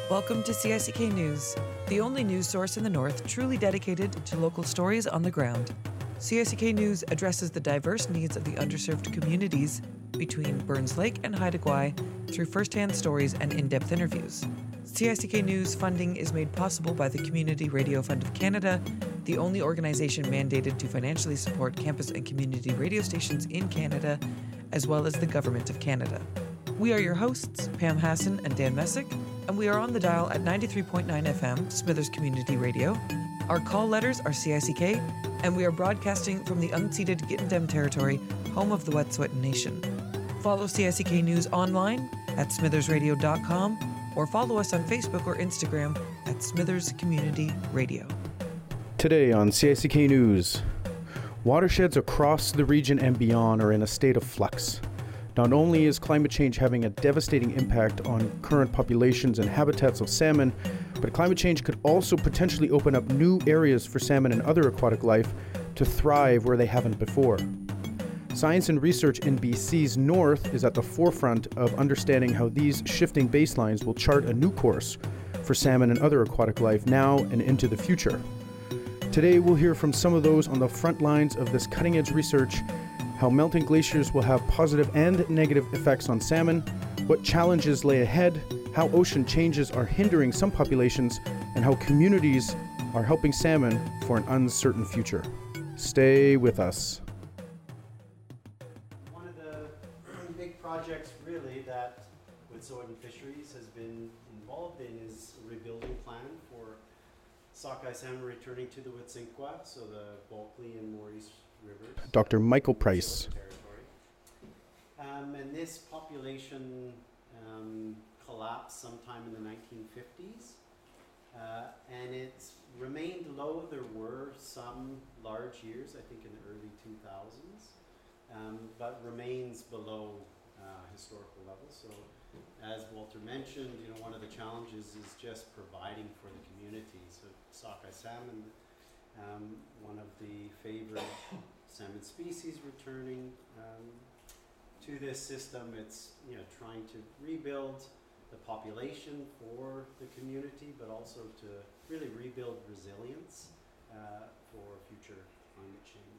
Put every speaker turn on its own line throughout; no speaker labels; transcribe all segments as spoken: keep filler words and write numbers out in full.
Welcome to C I C K News, the only news source in the North truly dedicated to local stories on the ground. C I C K News addresses the diverse needs of the underserved communities between Burns Lake and Haida Gwaii through first-hand stories and in-depth interviews. C I C K News funding is made possible by the Community Radio Fund of Canada, the only organization mandated to financially support campus and community radio stations in Canada, as well as the Government of Canada. We are your hosts, Pam Hassan and Dan Messick, and we are on the dial at ninety-three point nine F M, Smithers Community Radio. Our call letters are C I C K, and we are broadcasting from the unceded Gittendem territory, home of the Wet'suwet'en Nation. Follow C I C K News online at smithers radio dot com or follow us on Facebook or Instagram at Smithers Community Radio.
Today on C I C K News, watersheds across the region and beyond are in a state of flux. Not only is climate change having a devastating impact on current populations and habitats of salmon, but climate change could also potentially open up new areas for salmon and other aquatic life to thrive where they haven't before. Science and research in B C's north is at the forefront of understanding how these shifting baselines will chart a new course for salmon and other aquatic life now and into the future. Today we'll hear from some of those on the front lines of this cutting-edge research, how melting glaciers will have positive and negative effects on salmon, what challenges lay ahead, how ocean changes are hindering some populations, and how communities are helping salmon for an uncertain future. Stay with us.
One of the big projects really that Wet'suwet'en Fisheries has been involved in is a rebuilding plan for sockeye salmon returning to the Wet'suwet'en, so the Bulkley and Maurice rivers.
Doctor Michael Price.
Um, and this population um, collapsed sometime in the nineteen fifties, uh, and it's remained low. There were some large years, I think in the early two thousands, um, but remains below uh, historical levels. So as Walter mentioned, you know, one of the challenges is just providing for the community. So sockeye salmon, um, one of the favorite salmon species returning um, to this system. It's, you know, trying to rebuild the population for the community, but also to really rebuild resilience uh, for future climate change.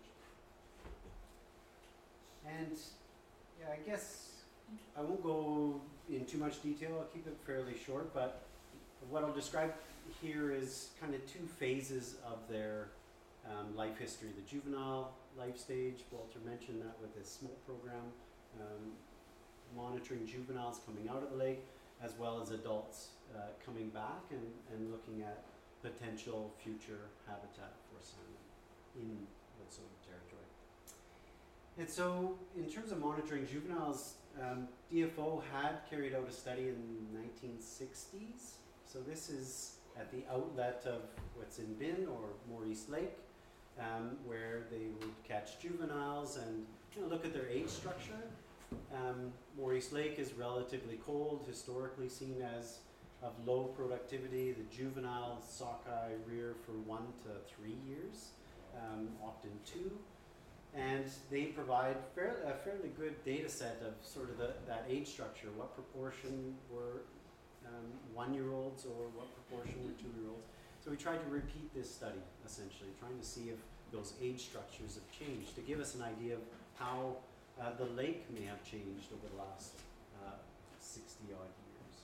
And yeah, I guess I won't go in too much detail. I'll keep it fairly short, but what I'll describe here is kind of two phases of their um, life history. The juvenile life stage, Walter mentioned that with his smolt program, um, monitoring juveniles coming out of the lake, as well as adults uh, coming back and, and looking at potential future habitat for salmon in Wet'suwet'en territory. And so in terms of monitoring juveniles, um, D F O had carried out a study in the nineteen sixties. So this is at the outlet of Wet'suwet'en Bin or Maurice Lake, um, where they would catch juveniles and, you know, look at their age structure. Um, Maurice Lake is relatively cold, historically seen as of low productivity. The juvenile sockeye rear for one to three years, um, often two. And they provide fair, a fairly good data set of sort of the, that age structure, what proportion were um, one-year-olds or what proportion were two-year-olds. So we tried to repeat this study, essentially, trying to see if those age structures have changed, to give us an idea of how uh, the lake may have changed over the last uh, sixty-odd years.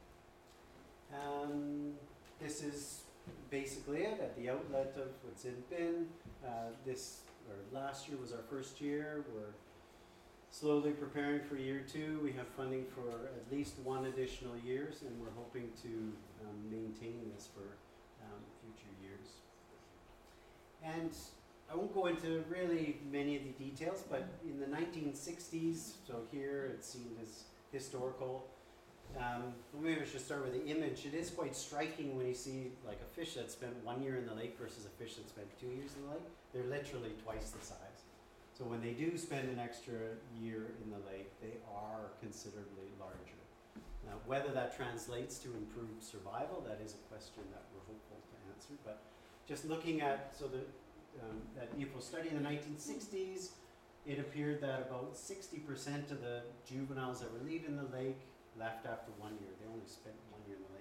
Um, this is basically it at the outlet of Wet'suwet'en Bin. Uh, this Or last year was our first year. We're slowly preparing for year two. We have funding for at least one additional years, and we're hoping to um, maintain this for um, future years. And I won't go into really many of the details, but in the nineteen sixties, so here it's seen as historical. Um, maybe I should start with the image. It is quite striking when you see like a fish that spent one year in the lake versus a fish that spent two years in the lake. They're literally twice the size. So when they do spend an extra year in the lake, they are considerably larger. Now, whether that translates to improved survival, that is a question that we're hopeful to answer. But just looking at, so the, um, that U P O study in the nineteen sixties, it appeared that about sixty percent of the juveniles that were leaving the lake left after one year. They only spent one year in the lake.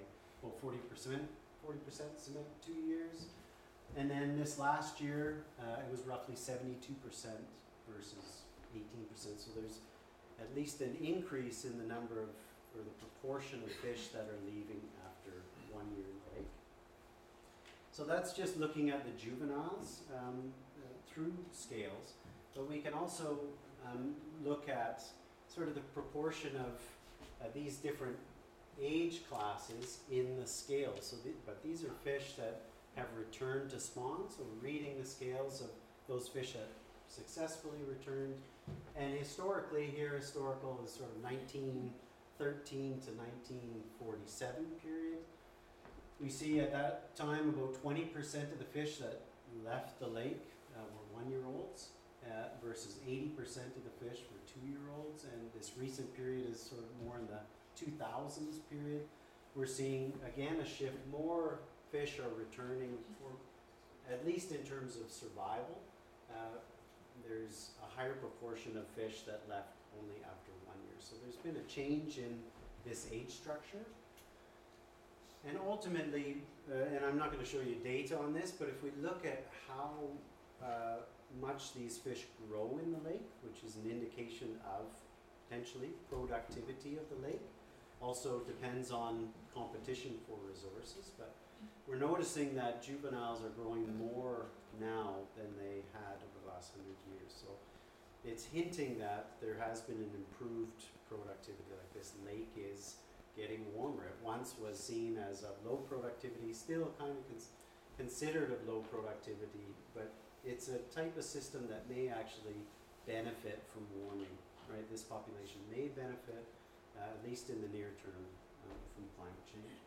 about forty percent, forty percent cement two years. And then this last year, uh, it was roughly seventy-two percent versus eighteen percent. So there's at least an increase in the number of, or the proportion of fish that are leaving after one year in the lake. So that's just looking at the juveniles um, uh, through scales. But we can also um, look at sort of the proportion of uh, these different age classes in the scales. So, the, but these are fish that have returned to spawn. So reading the scales of those fish that successfully returned. And historically, here historical is sort of nineteen thirteen to nineteen forty-seven period. We see at that time about twenty percent of the fish that left the lake uh, were one-year-olds uh, versus eighty percent of the fish were two-year-olds. And this recent period is sort of more in the two thousands period. We're seeing, again, a shift. More fish are returning, for, at least in terms of survival. Uh, there's a higher proportion of fish that left only after one year. So there's been a change in this age structure. And ultimately, uh, and I'm not going to show you data on this, but if we look at how uh, much these fish grow in the lake, which is an indication of potentially productivity of the lake, also depends on competition for resources, but we're noticing that juveniles are growing more now than they had over the last hundred years. So it's hinting that there has been an improved productivity, like this lake is getting warmer. It once was seen as of low productivity, still kind of cons considered of low productivity, but it's a type of system that may actually benefit from warming, right? This population may benefit, uh, at least in the near term, uh, from climate change.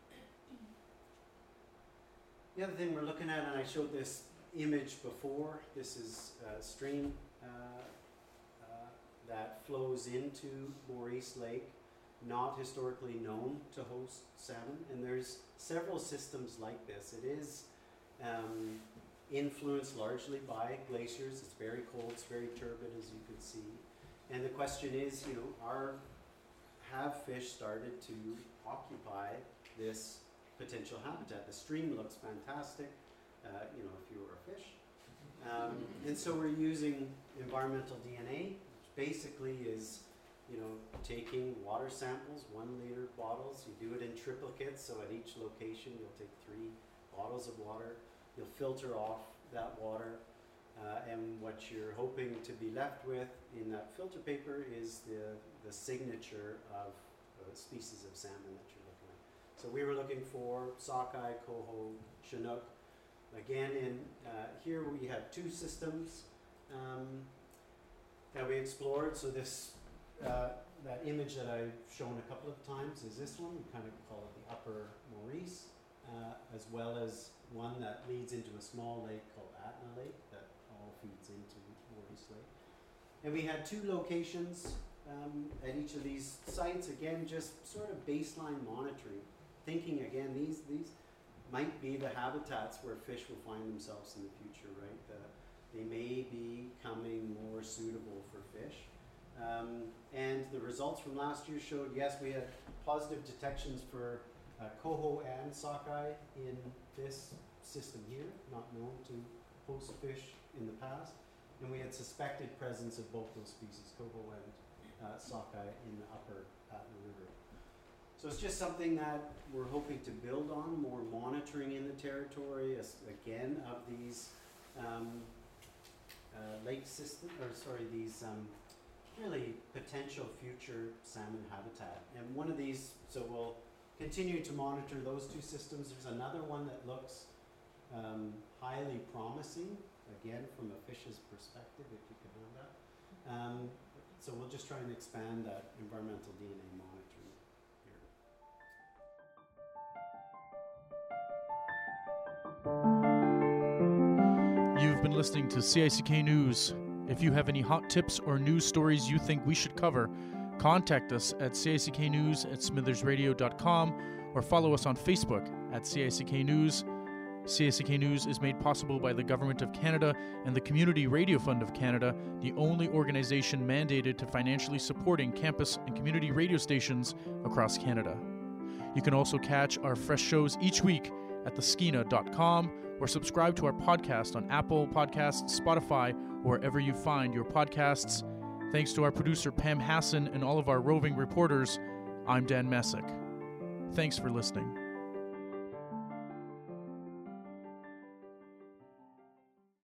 The other thing we're looking at, and I showed this image before, this is a stream uh, uh, that flows into Maurice Lake, not historically known to host salmon, and there's several systems like this. It is um, influenced largely by glaciers. It's very cold, it's very turbid, as you can see. And the question is, you know, are have fish started to occupy this potential habitat? The stream looks fantastic, uh, you know, if you were a fish. Um, and so we're using environmental D N A, which basically is, you know, taking water samples, one liter bottles, you do it in triplicates, so at each location you'll take three bottles of water, you'll filter off that water, uh, and what you're hoping to be left with in that filter paper is the, the signature of a species of salmon that you're looking at. So we were looking for sockeye, coho, chinook. Again, in uh, here we have two systems um, that we explored. So this Uh, that image that I've shown a couple of times is this one. We kind of call it the Upper Maurice, uh, as well as one that leads into a small lake called Atna Lake that all feeds into Maurice Lake. And we had two locations um, at each of these sites, again, just sort of baseline monitoring, thinking again, these, these might be the habitats where fish will find themselves in the future, right? The, they may be becoming more suitable for fish. Um, and the results from last year showed, yes, we had positive detections for uh, coho and sockeye in this system here, not known to host fish in the past. And we had suspected presence of both those species, coho and uh, sockeye, in the upper Atna River. So it's just something that we're hoping to build on, more monitoring in the territory, as, again, of these um, uh, lake system, or sorry, these um, really potential future salmon habitat. And one of these, so we'll continue to monitor those two systems. There's another one that looks um, highly promising, again from a fish's perspective, if you can have that. Um, so we'll just try and expand that environmental D N A monitoring
here. You've been listening to C I C K News. If you have any hot tips or news stories you think we should cover, contact us at C I C K news at smithers radio dot com or follow us on Facebook at C I C K News. C I C K News is made possible by the Government of Canada and the Community Radio Fund of Canada, the only organization mandated to financially supporting campus and community radio stations across Canada. You can also catch our fresh shows each week at the skeena dot com or subscribe to our podcast on Apple Podcasts, Spotify, or wherever you find your podcasts. Thanks to our producer Pam Hassan and all of our roving reporters, I'm Dan Messick. Thanks for listening.